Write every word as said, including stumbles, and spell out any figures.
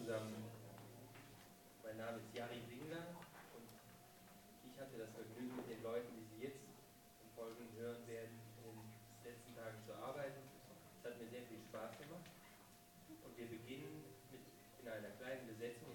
zusammen. Mein Name ist Jari Wingler und ich hatte das Vergnügen, mit den Leuten, die Sie jetzt im Folgenden hören werden, in den letzten Tagen zu arbeiten. Es hat mir sehr viel Spaß gemacht und wir beginnen mit in einer kleinen Besetzung